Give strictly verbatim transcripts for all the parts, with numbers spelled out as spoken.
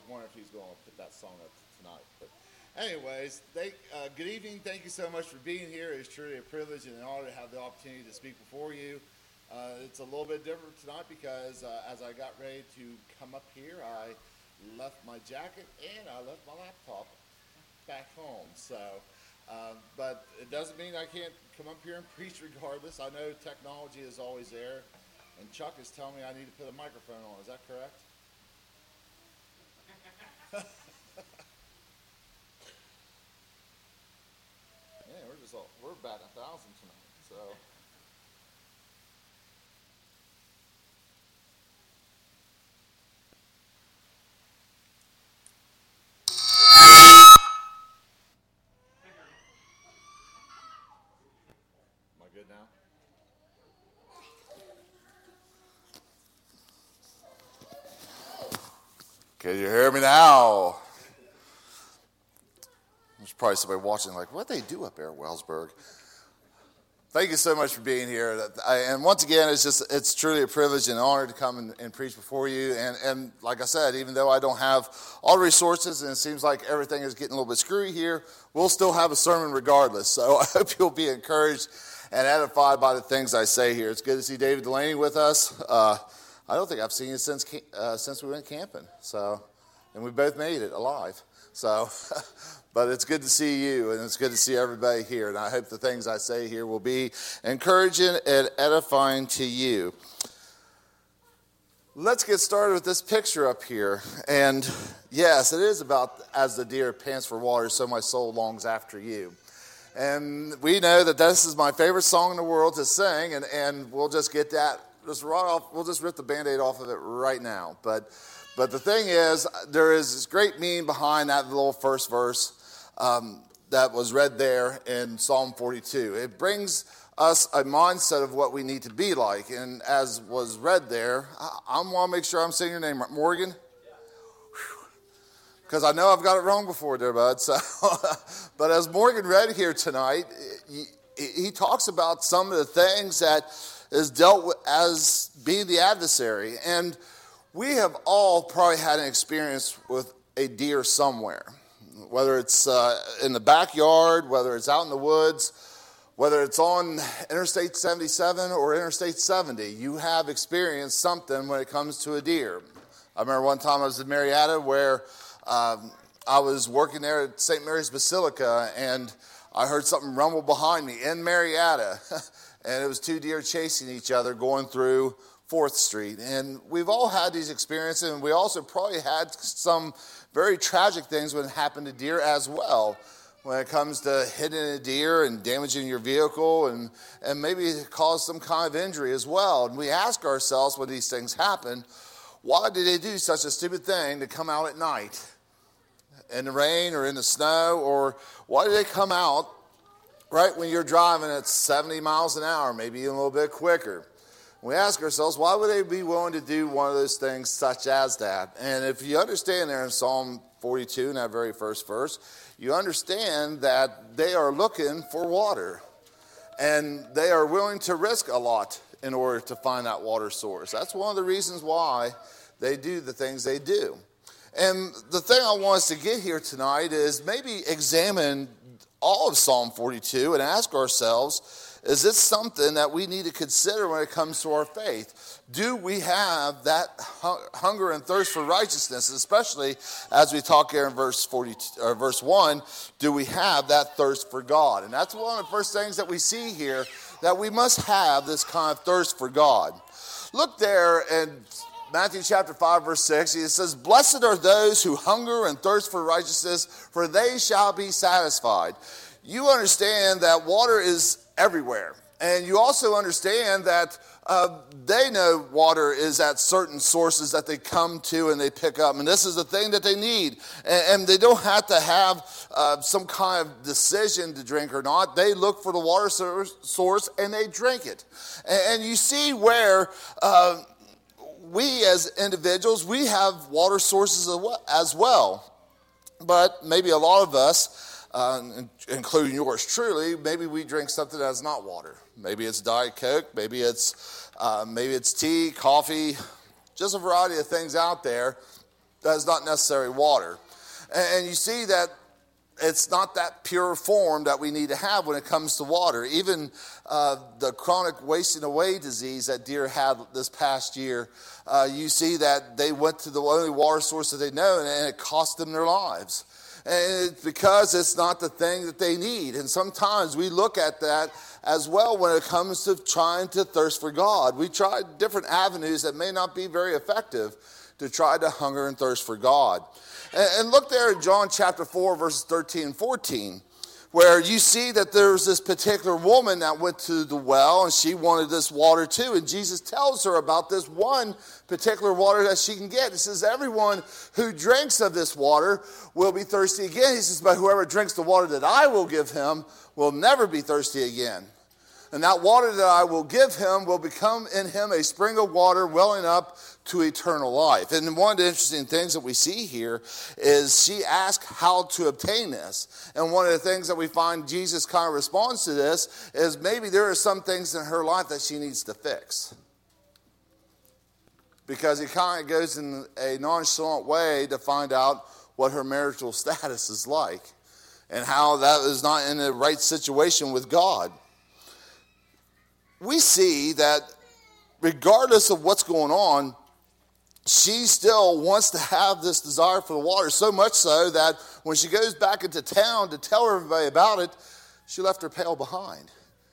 wondering if he's going to put that song up tonight. But anyways, they, uh, good evening. Thank you so much for being here. It's truly a privilege and an honor to have the opportunity to speak before you. Uh, it's a little bit different tonight because uh, as I got ready to come up here, I left my jacket and I left my laptop back home. So, uh, but it doesn't mean I can't come up here and preach regardless. I know technology is always there, and Chuck is telling me I need to put a microphone on. Is that correct? Yeah, we're just all, we're batting a thousand tonight. So. Good now? Can you hear me now? There's probably somebody watching like, what do they do up there at Wellsburg? Thank you so much for being here. And once again, it's just it's truly a privilege and an honor to come and, and preach before you. And, and like I said, even though I don't have all the resources and it seems like everything is getting a little bit screwy here, we'll still have a sermon regardless. So I hope you'll be encouraged and edified by the things I say here. It's good to see David Delaney with us. Uh, I don't think I've seen you since uh, since we went camping. So, and we both made it alive. So, but it's good to see you, and it's good to see everybody here. And I hope the things I say here will be encouraging and edifying to you. Let's get started with this picture up here. And yes, it is about as the deer pants for water, so my soul longs after you. And we know that this is my favorite song in the world to sing, and, and we'll just get that, just right off, we'll just rip the Band-Aid off of it right now. But but the thing is, there is this great meaning behind that little first verse um, that was read there in Psalm forty-two. It brings us a mindset of what we need to be like. And as was read there, I, I want to make sure I'm saying your name right. Morgan? Because I know I've got it wrong before there, bud. So, but as Morgan read here tonight, he, he talks about some of the things that is dealt with as being the adversary. And we have all probably had an experience with a deer somewhere, whether it's uh, in the backyard, whether it's out in the woods, whether it's on Interstate seventy-seven or Interstate seventy. You have experienced something when it comes to a deer. I remember one time I was in Marietta where Um, I was working there at Saint Mary's Basilica, and I heard something rumble behind me in Marietta, and it was two deer chasing each other going through fourth Street. And we've all had these experiences, and we also probably had some very tragic things when it happened to deer as well, when it comes to hitting a deer and damaging your vehicle and, and maybe cause some kind of injury as well. And we ask ourselves when these things happen, why did they do such a stupid thing to come out at night? In the rain or in the snow, or why do they come out right when you're driving at seventy miles an hour, maybe even a little bit quicker? We ask ourselves, why would they be willing to do one of those things such as that? And if you understand there in Psalm forty-two, in that very first verse, you understand that they are looking for water, and they are willing to risk a lot in order to find that water source. That's one of the reasons why they do the things they do. And the thing I want us to get here tonight is maybe examine all of Psalm forty-two and ask ourselves, is this something that we need to consider when it comes to our faith? Do we have that hunger and thirst for righteousness, especially as we talk here in verse forty, or verse one, do we have that thirst for God? And that's one of the first things that we see here, that we must have this kind of thirst for God. Look there and Matthew chapter five, verse six, it says, "Blessed are those who hunger and thirst for righteousness, for they shall be satisfied." You understand that water is everywhere. And you also understand that uh, they know water is at certain sources that they come to and they pick up. And this is the thing that they need. And, and they don't have to have uh, some kind of decision to drink or not. They look for the water source and they drink it. And, and you see where Uh, we as individuals, we have water sources as well. But maybe a lot of us, uh, including yours truly, maybe we drink something that's not water. Maybe it's Diet Coke, maybe it's uh, maybe it's tea, coffee, just a variety of things out there that is not necessarily water. And you see that it's not that pure form that we need to have when it comes to water. Even uh, the chronic wasting away disease that deer had this past year, uh, you see that they went to the only water source that they know, and it cost them their lives. And it's because it's not the thing that they need. And sometimes we look at that as well when it comes to trying to thirst for God. We try different avenues that may not be very effective to try to hunger and thirst for God. And look there in John chapter four, verses thirteen and fourteen, where you see that there's this particular woman that went to the well, and she wanted this water too. And Jesus tells her about this one particular water that she can get. He says, everyone who drinks of this water will be thirsty again. He says, but whoever drinks the water that I will give him will never be thirsty again. And that water that I will give him will become in him a spring of water welling up to eternal life. And one of the interesting things that we see here is she asked how to obtain this. And one of the things that we find Jesus kind of responds to this is maybe there are some things in her life that she needs to fix. Because he kind of goes in a nonchalant way to find out what her marital status is like and how that is not in the right situation with God. We see that regardless of what's going on, she still wants to have this desire for the water, so much so that when she goes back into town to tell everybody about it, she left her pail behind.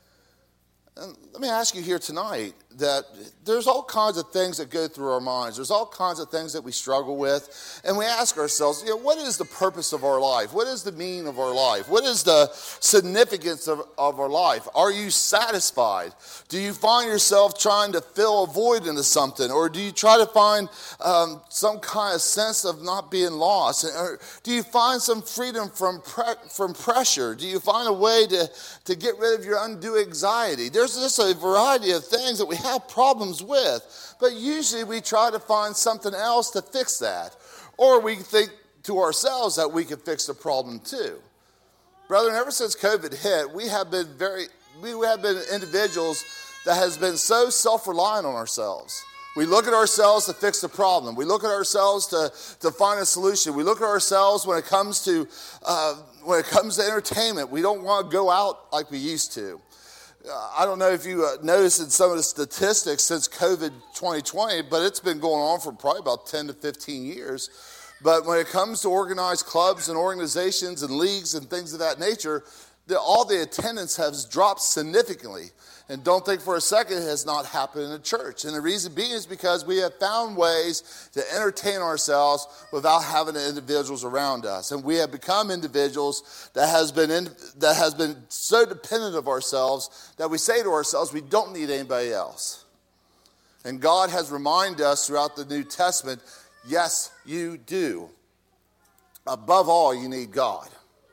And let me ask you here tonight that there's all kinds of things that go through our minds. There's all kinds of things that we struggle with. And we ask ourselves, you know, what is the purpose of our life? What is the meaning of our life? What is the significance of, of our life? Are you satisfied? Do you find yourself trying to fill a void into something? Or do you try to find um, some kind of sense of not being lost? Or do you find some freedom from pre- from pressure? Do you find a way to, to get rid of your undue anxiety? There's just a variety of things that we have problems with, but usually we try to find something else to fix that. Or we think to ourselves that we can fix the problem too. Brethren, ever since COVID hit, we have been very, we have been individuals that has been so self-reliant on ourselves. We look at ourselves to fix the problem. We look at ourselves to, to find a solution. We look at ourselves when it comes to uh, when it comes to entertainment. We don't want to go out like we used to. Uh, I don't know if you uh, noticed in some of the statistics since COVID twenty twenty, but it's been going on for probably about ten to fifteen years. But when it comes to organized clubs and organizations and leagues and things of that nature, the, all the attendance has dropped significantly. And don't think for a second it has not happened in the church. And the reason being is because we have found ways to entertain ourselves without having the individuals around us. And we have become individuals that has been in, that has been so dependent of ourselves that we say to ourselves, we don't need anybody else. And God has reminded us throughout the New Testament, yes, you do. Above all, you need God.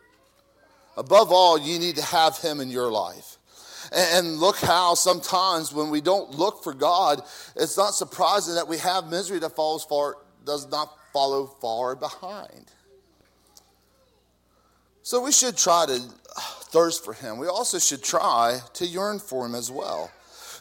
Above all, you need to have him in your life. And look how sometimes when we don't look for God, it's not surprising that we have misery that follows far, does not follow far behind. So we should try to thirst for him. We also should try to yearn for him as well.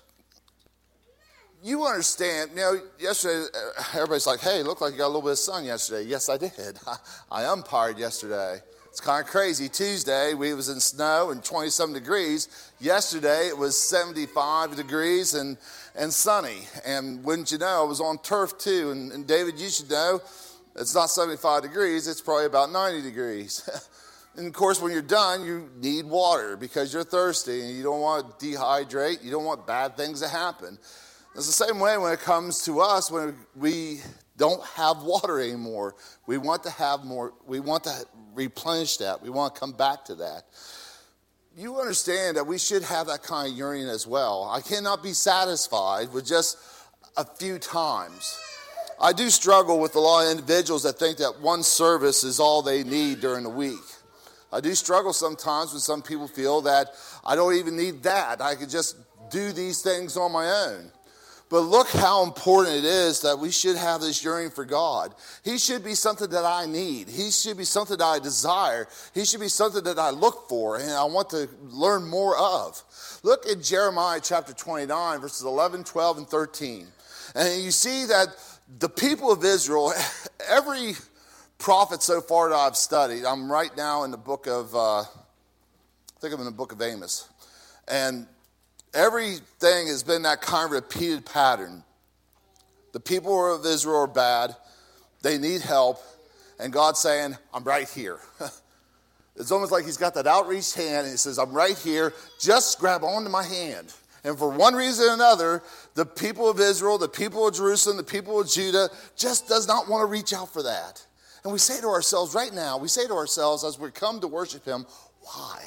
You understand, you know, yesterday, everybody's like, hey, it looked like you got a little bit of sun yesterday. Yes, I did. I, I umpired yesterday. It's kind of crazy. Tuesday, we was in snow and twenty-seven degrees. Yesterday, it was seventy-five degrees and, and sunny. And wouldn't you know, I was on turf too. And, and David, you should know, it's not seventy-five degrees. It's probably about ninety degrees. And, of course, when you're done, you need water because you're thirsty and you don't want to dehydrate. You don't want bad things to happen. It's the same way when it comes to us when we don't have water anymore. We want to have more. We want to replenish that. We want to come back to that. You understand that we should have that kind of yearning as well. I cannot be satisfied with just a few times. I do struggle with a lot of individuals that think that one service is all they need during the week. I do struggle sometimes when some people feel that I don't even need that. I could just do these things on my own. But look how important it is that we should have this yearning for God. He should be something that I need. He should be something that I desire. He should be something that I look for and I want to learn more of. Look at Jeremiah chapter twenty-nine, verses eleven, twelve, and thirteen. And you see that The people of Israel, every prophet so far that I've studied, I'm right now in the book of, uh, I think I'm in the book of Amos. And everything has been that kind of repeated pattern. The people of Israel are bad. They need help. And God's saying, I'm right here. It's almost like he's got that outreached hand and he says, I'm right here. Just grab onto my hand. And for one reason or another, the people of Israel, the people of Jerusalem, the people of Judah just does not want to reach out for that. And we say to ourselves right now, we say to ourselves as we come to worship him, why?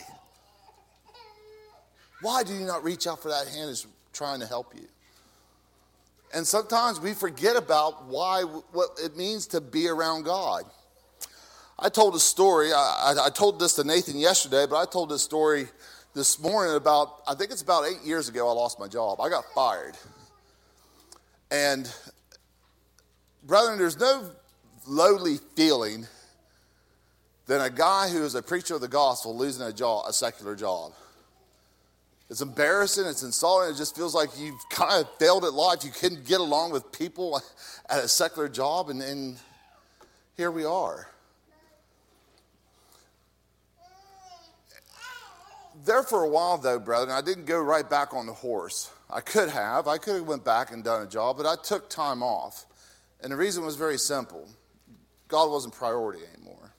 Why do you not reach out for that hand that's trying to help you? And sometimes we forget about why, what it means to be around God. I told a story, I, I, I told this to Nathan yesterday, but I told this story this morning about, I think it's about eight years ago I lost my job. I got fired. And, brethren, there's no lowly feeling than a guy who is a preacher of the gospel losing a job, a secular job. It's embarrassing, it's insulting, it just feels like you've kind of failed at life. You couldn't get along with people at a secular job, and, and here we are. There for a while, though, brethren, I didn't go right back on the horse. I could have. I could have went back and done a job, but I took time off. And the reason was very simple. God wasn't priority anymore.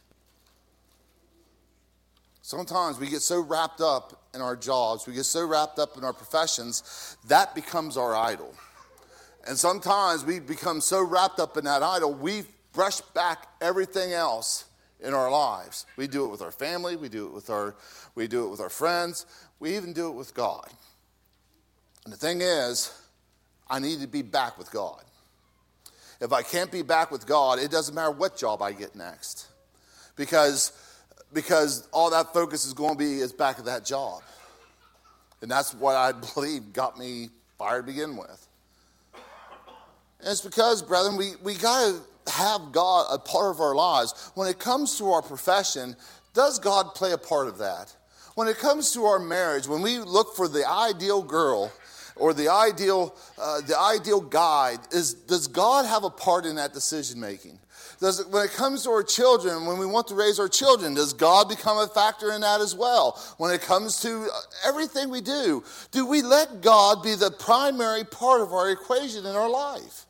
Sometimes we get so wrapped up in our jobs, we get so wrapped up in our professions, that becomes our idol. And sometimes we become so wrapped up in that idol, we brush back everything else in our lives. We do it with our family, we do it with our we do it with our friends, we even do it with God. And the thing is, I need to be back with God. If I can't be back with God, it doesn't matter what job I get next. Because, because all that focus is going to be is back at that job. And that's what I believe got me fired to begin with. And it's because, brethren, we, we got to have God a part of our lives. When it comes to our profession, does God play a part of that? When it comes to our marriage, when we look for the ideal girl or the ideal uh, the ideal guy, is does God have a part in that decision making? Does it, when it comes to our children, when we want to raise our children, does God become a factor in that as well? When it comes to everything we do, do we let God be the primary part of our equation in our life?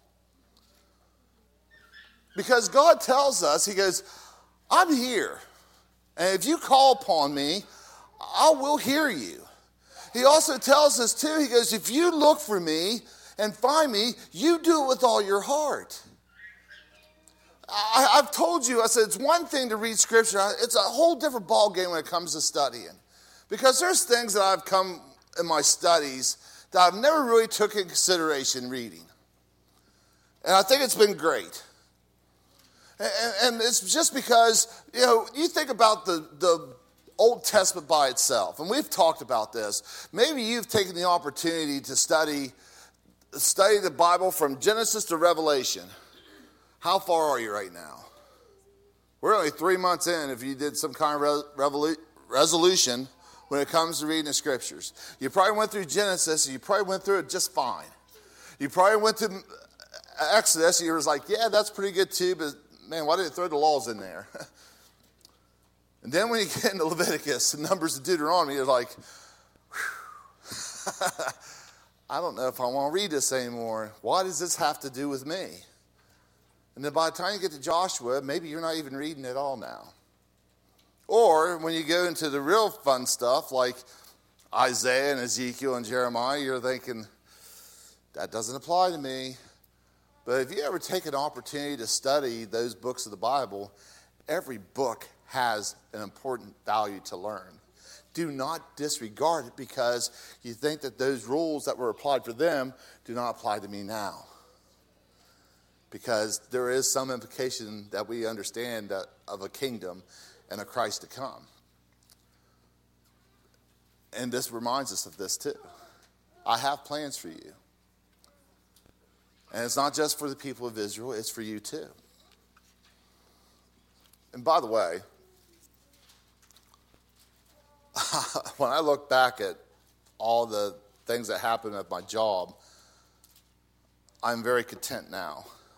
Because God tells us, he goes, I'm here. And if you call upon me, I will hear you. He also tells us too, he goes, if you look for me and find me, you do it with all your heart. I, I've told you, I said, it's one thing to read scripture. It's a whole different ballgame when it comes to studying. Because there's things that I've come in my studies that I've never really took in consideration reading. And I think it's been great. And it's just because, you know, you think about the, the Old Testament by itself, and we've talked about this. Maybe you've taken the opportunity to study, study the Bible from Genesis to Revelation. How far are you right now? We're only three months in if you did some kind of revolu- resolution when it comes to reading the scriptures. You probably went through Genesis, and you probably went through it just fine. You probably went to Exodus, and you was like, yeah, that's pretty good too, but man, why did it throw the laws in there? And then when you get into Leviticus and Numbers and Deuteronomy, you're like, I don't know if I want to read this anymore. Why does this have to do with me? And then by the time you get to Joshua, maybe you're not even reading at all now. Or when you go into the real fun stuff like Isaiah and Ezekiel and Jeremiah, you're thinking, that doesn't apply to me. But if you ever take an opportunity to study those books of the Bible, every book has an important value to learn. Do not disregard it because you think that those rules that were applied for them do not apply to me now. Because there is some implication that we understand that of a kingdom and a Christ to come. And this reminds us of this too. I have plans for you. And it's not just for the people of Israel, it's for you too. And by the way, when I look back at all the things that happened at my job, I'm very content now.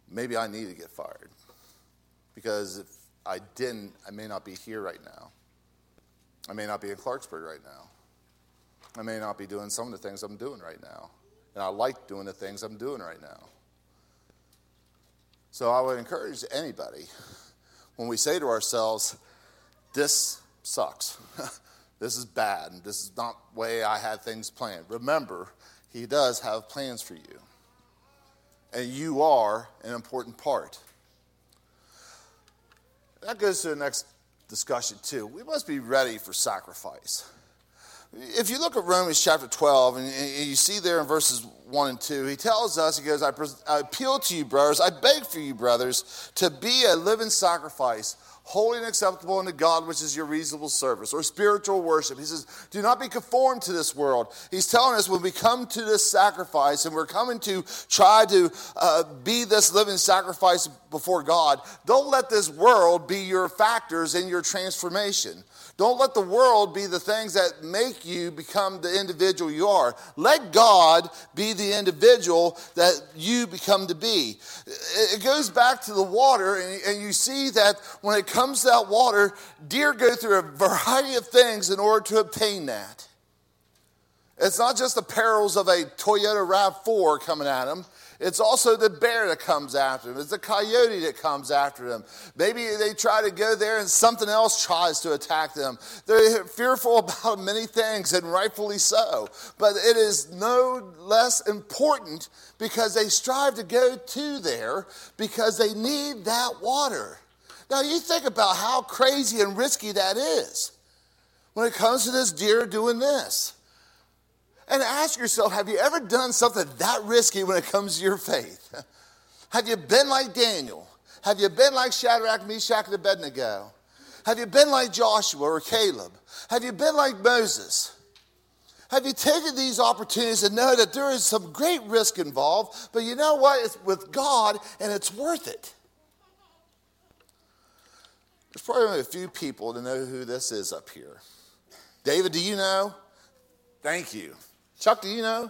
maybe I need to get fired. Because if I didn't, I may not be here right now. I may not be in Clarksburg right now. I may not be doing some of the things I'm doing right now. And I like doing the things I'm doing right now. So I would encourage anybody, when we say to ourselves, this sucks, this is bad, and this is not the way I had things planned. Remember, he does have plans for you. And you are an important part. That goes to the next discussion too. We must be ready for sacrifice. If you look at Romans chapter twelve, and you see there in verses one and two, he tells us, he goes, I, pres- I appeal to you, brothers, I beg for you, brothers, to be a living sacrifice, holy and acceptable unto God, which is your reasonable service, or spiritual worship. He says, do not be conformed to this world. He's telling us when we come to this sacrifice, and we're coming to try to uh, be this living sacrifice before God, don't let this world be your factors in your transformation. Don't let the world be the things that make you become the individual you are. Let God be the individual that you become to be. It goes back to the water, and you see that when it comes to that water, deer go through a variety of things in order to obtain that. It's not just the perils of a Toyota RAV four coming at them. It's also the bear that comes after them. It's the coyote that comes after them. Maybe they try to go there and something else tries to attack them. They're fearful about many things, and rightfully so. But it is no less important because they strive to go to there because they need that water. Now you think about how crazy and risky that is when it comes to this deer doing this. And ask yourself, have you ever done something that risky when it comes to your faith? Have you been like Daniel? Have you been like Shadrach, Meshach, and Abednego? Have you been like Joshua or Caleb? Have you been like Moses? Have you taken these opportunities and know that there is some great risk involved, but you know what? It's with God, and it's worth it. There's probably only a few people to know who this is up here. David, do you know? Thank you. Chuck, do you know?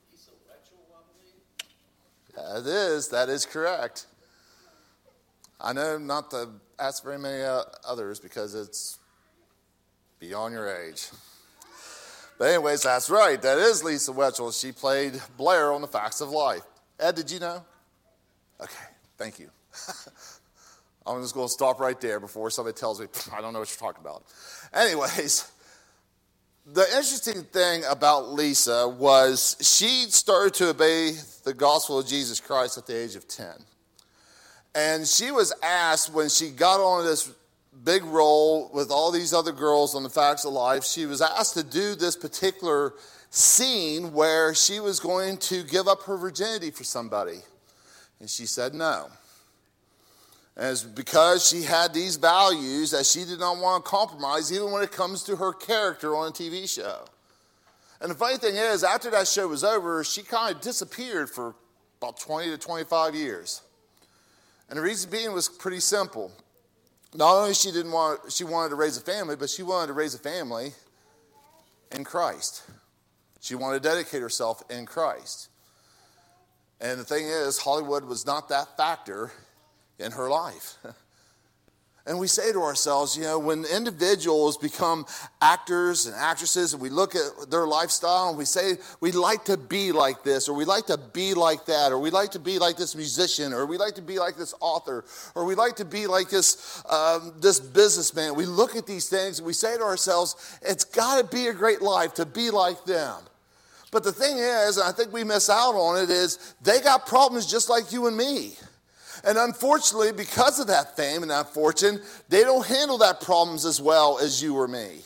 That is, that is correct. I know not to ask very many uh, others because it's beyond your age. But anyways, that's right. That is Lisa Wetchell. She played Blair on The Facts of Life. Ed, did you know? Okay, thank you. I'm just going to stop right there before somebody tells me, I don't know what you're talking about. Anyways, the interesting thing about Lisa was she started to obey the gospel of Jesus Christ at the age of ten. And she was asked when she got on this big role with all these other girls on The Facts of Life, she was asked to do this particular scene where she was going to give up her virginity for somebody. And she said no. And it's because she had these values that she did not want to compromise, even when it comes to her character on a T V show. And the funny thing is, after that show was over, she kind of disappeared for about twenty to twenty-five years. And the reason being was pretty simple. Not only she didn't want, she wanted to raise a family, but she wanted to raise a family in Christ. She wanted to dedicate herself in Christ. And the thing is, Hollywood was not that factor in her life. And we say to ourselves, you know, when individuals become actors and actresses and we look at their lifestyle and we say we like to be like this, or we like to be like that, or we like to be like this musician, or we like to be like this author, or we like to be like this um, this businessman. We look at these things and we say to ourselves, it's got to be a great life to be like them. But the thing is, and I think we miss out on it, is they got problems just like you and me. And unfortunately, because of that fame and that fortune, they don't handle that problems as well as you or me.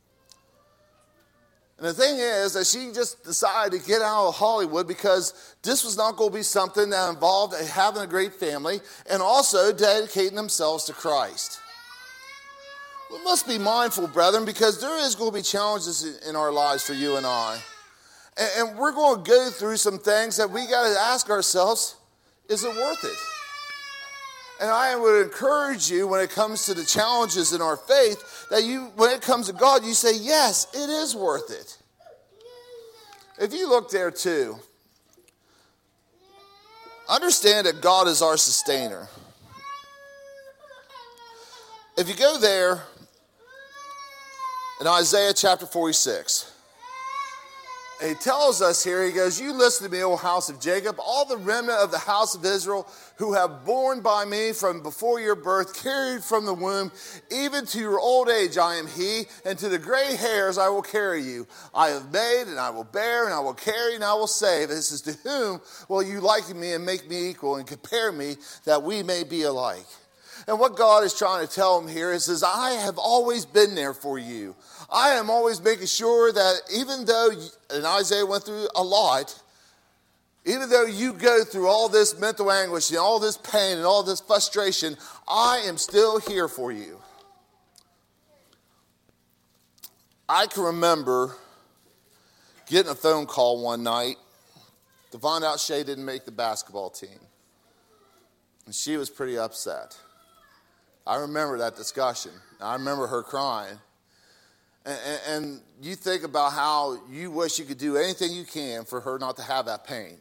And the thing is that she just decided to get out of Hollywood because this was not going to be something that involved having a great family and also dedicating themselves to Christ. We must be mindful, brethren, because there is going to be challenges in our lives for you and I. And we're going to go through some things that we got to ask ourselves, is it worth it? And I would encourage you when it comes to the challenges in our faith, that you, when it comes to God, you say, yes, it is worth it. If you look there too, Understand that God is our sustainer. If you go there in Isaiah chapter forty-six, and he tells us here, he goes, you listen to me, O house of Jacob, all the remnant of the house of Israel who have borne by me from before your birth, carried from the womb, even to your old age I am he, and to the gray hairs I will carry you. I have made, and I will bear, and I will carry, and I will save. This is to whom will you liken me and make me equal and compare me that we may be alike? And what God is trying to tell him here is, is I have always been there for you. I am always making sure that even though, and Isaiah went through a lot, even though you go through all this mental anguish and all this pain and all this frustration, I am still here for you. I can remember getting a phone call one night to find out Shay didn't make the basketball team. And she was pretty upset. I remember that discussion. I remember her crying. And, and, and you think about how you wish you could do anything you can for her not to have that pain.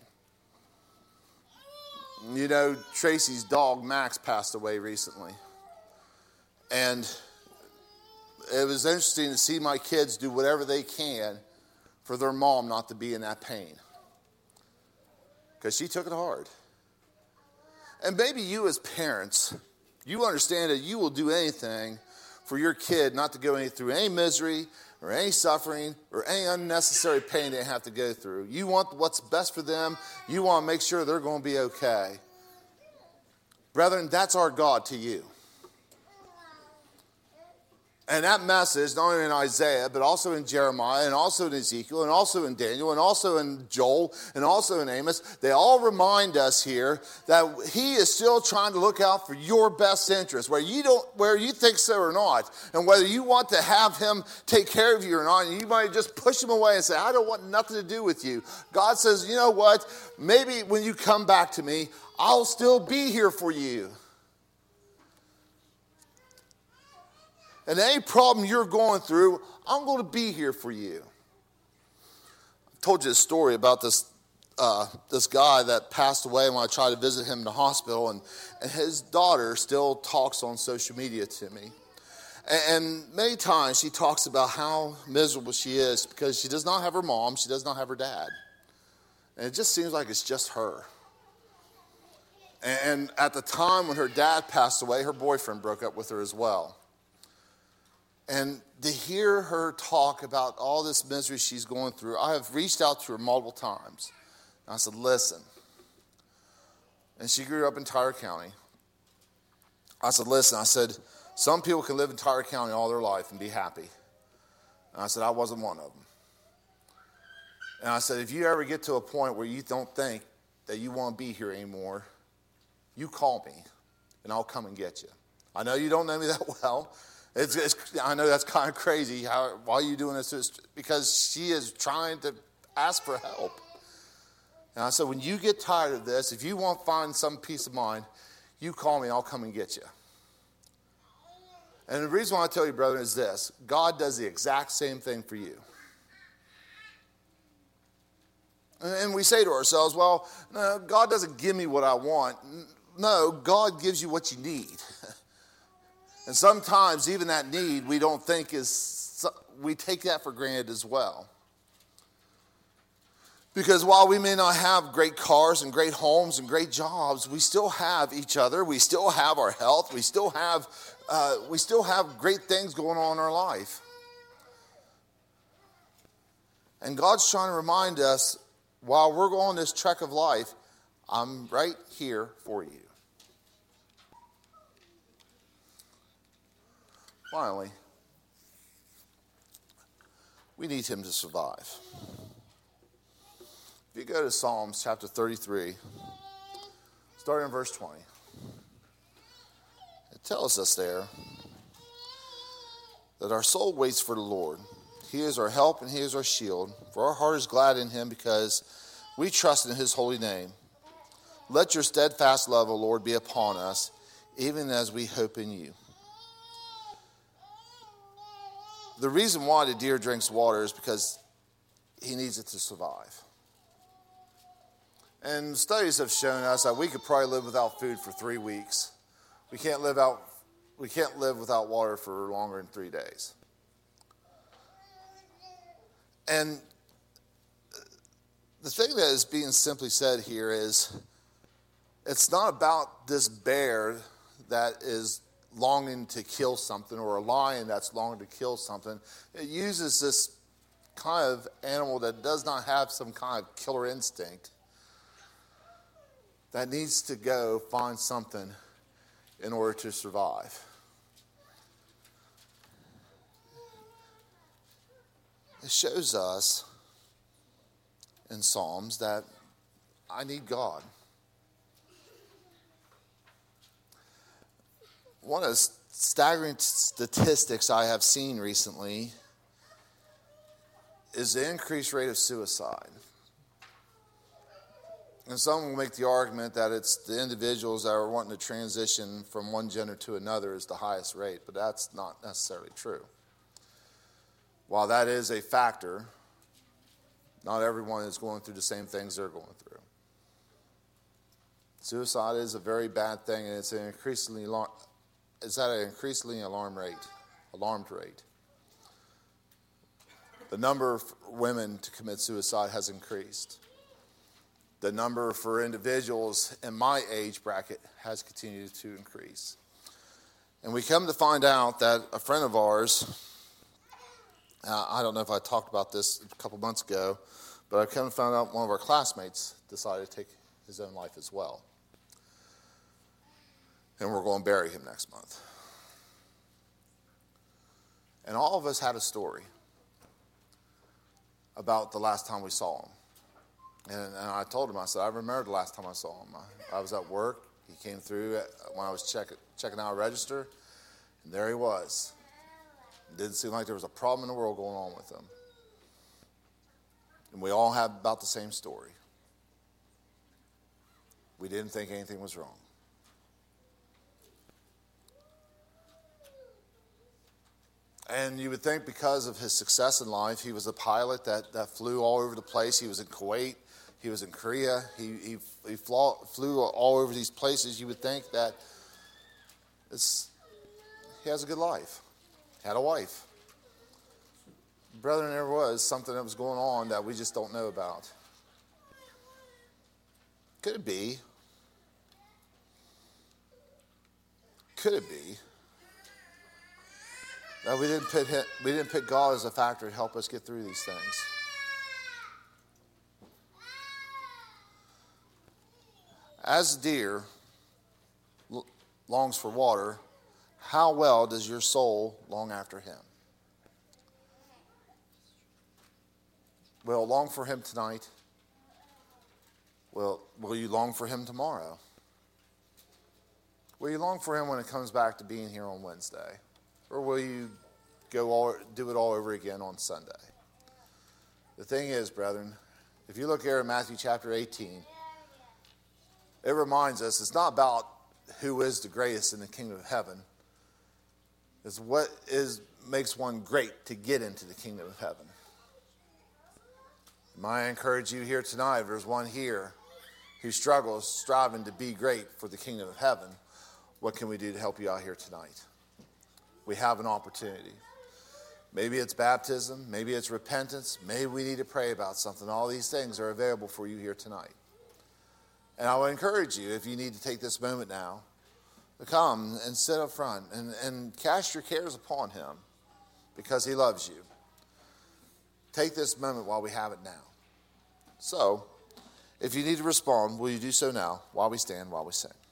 You know, Tracy's dog, Max, passed away recently. And it was interesting to see my kids do whatever they can for their mom not to be in that pain. Because she took it hard. And maybe you as parents, you understand that you will do anything for your kid not to go any, through any misery or any suffering or any unnecessary pain they have to go through. You want what's best for them. You want to make sure they're going to be okay. Brethren, that's our God to you. And that message, not only in Isaiah, but also in Jeremiah, and also in Ezekiel, and also in Daniel, and also in Joel, and also in Amos, they all remind us here that he is still trying to look out for your best interest, where you don't, where you think so or not, and whether you want to have him take care of you or not, and you might just push him away and say, I don't want nothing to do with you. God says, you know what? Maybe when you come back to me, I'll still be here for you. And any problem you're going through, I'm going to be here for you. I told you a story about this uh, this guy that passed away when I tried to visit him in the hospital, and, and his daughter still talks on social media to me. And, and many times she talks about how miserable she is because she does not have her mom, she does not have her dad. And it just seems like it's just her. And, and at the time when her dad passed away, her boyfriend broke up with her as well. And to hear her talk about all this misery she's going through, I have reached out to her multiple times. And I said, listen. And she grew up in Tyler County. I said, listen, I said, some people can live in Tyler County all their life and be happy. And I said, I wasn't one of them. And I said, if you ever get to a point where you don't think that you want to be here anymore, you call me and I'll come and get you. I know you don't know me that well. It's, it's, I know that's kind of crazy. How, why are you doing this? It's because she is trying to ask for help. And I said, when you get tired of this, if you want to find some peace of mind, you call me and I'll come and get you. And the reason why I tell you, brother, is this. God does the exact same thing for you. And, and we say to ourselves, well, no, God doesn't give me what I want. No, God gives you what you need. And sometimes even that need we don't think is, we take that for granted as well. Because while we may not have great cars and great homes and great jobs, we still have each other. We still have our health. We still have, uh, we still have great things going on in our life. And God's trying to remind us, while we're going this trek of life, I'm right here for you. Finally, we need him to survive. If you go to Psalms chapter thirty-three, starting in verse twenty, it tells us there that our soul waits for the Lord. He is our help and he is our shield. For our heart is glad in him because we trust in his holy name. Let your steadfast love, O Lord, be upon us, even as we hope in you. The reason why the deer drinks water is because he needs it to survive. And studies have shown us that we could probably live without food for three weeks. We can't live out, we can't live without water for longer than three days. And the thing that is being simply said here is, it's not about this bear that is longing to kill something or a lion that's longing to kill something. It uses this kind of animal that does not have some kind of killer instinct, that needs to go find something in order to survive. It shows us in Psalms that I need God. One of the staggering statistics I have seen recently is the increased rate of suicide. And some will make the argument that it's the individuals that are wanting to transition from one gender to another is the highest rate, but that's not necessarily true. While that is a factor, not everyone is going through the same things they're going through. Suicide is a very bad thing, and it's an increasingly alarm, it's at an increasingly alarm rate, alarmed rate. The number of women to commit suicide has increased. The number for individuals in my age bracket has continued to increase. And we come to find out that a friend of ours, uh, I don't know if I talked about this a couple months ago, but I come to find out one of our classmates decided to take his own life as well. And we're going to bury him next month. And all of us had a story about the last time we saw him. And, and I told him, I said, I remember the last time I saw him. I, I was at work. He came through when I was check, checking out a register, and there he was. It didn't seem like there was a problem in the world going on with him. And we all have about the same story. We didn't think anything was wrong. And you would think because of his success in life, he was a pilot that, that flew all over the place. He was in Kuwait. He was in Korea. He, he, he flew, flew all over these places. You would think that it's, he has a good life. Had a wife. Brethren, there was something that was going on that we just don't know about. Could it be? Could it be that we didn't put him, we didn't put God as a factor to help us get through these things? As a deer longs for water, how well does your soul long after him? Will it long for him tonight? Will, will you long for him tomorrow? Will you long for him when it comes back to being here on Wednesday? Or will you go all, do it all over again on Sunday? The thing is, brethren, if you look here at Matthew chapter eighteen, it reminds us it's not about who is the greatest in the kingdom of heaven. It's what is makes one great to get into the kingdom of heaven. Might I encourage you here tonight, if there's one here who struggles, striving to be great for the kingdom of heaven, what can we do to help you out here tonight? We have an opportunity. Maybe it's baptism, maybe it's repentance, maybe we need to pray about something. All these things are available for you here tonight. And I would encourage you, if you need to take this moment now, to come and sit up front and, and cast your cares upon him because he loves you. Take this moment while we have it now. So, if you need to respond, will you do so now while we stand, while we sing?